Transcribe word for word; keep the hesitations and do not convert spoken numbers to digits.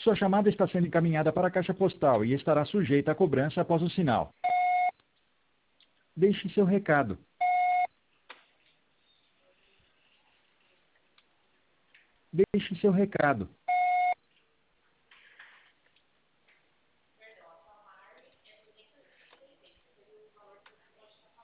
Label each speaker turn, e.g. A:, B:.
A: Sua chamada está sendo encaminhada para a caixa postal e estará sujeita a cobrança após o sinal. Deixe seu recado. Deixe seu recado.